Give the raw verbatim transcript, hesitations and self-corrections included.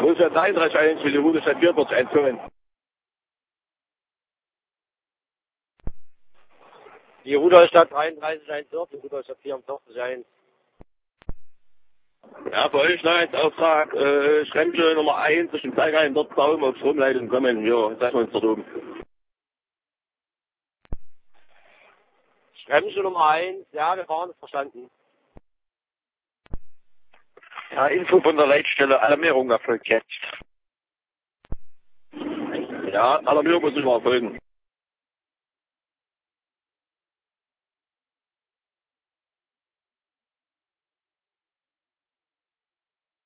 Rudolstadt dreiunddreißig eins für die Rudolstadt vierundvierzig eins kommen. Die Rudolstadt dreiunddreißig eins dort, die Rudolstadt vierundvierzig eins. Ja, für euch Neuheitsauftrag, äh, Schremsche Nummer eins, durch den Zeiger in dort Baum auf Stromleitung kommen. Ja, jetzt lassen wir uns dort oben. Schremsche Nummer eins, ja, wir fahren, ist verstanden. Ja, Info von der Leitstelle, Alarmierung erfolgt jetzt. Ja, Alarmierung muss nicht mal erfolgen.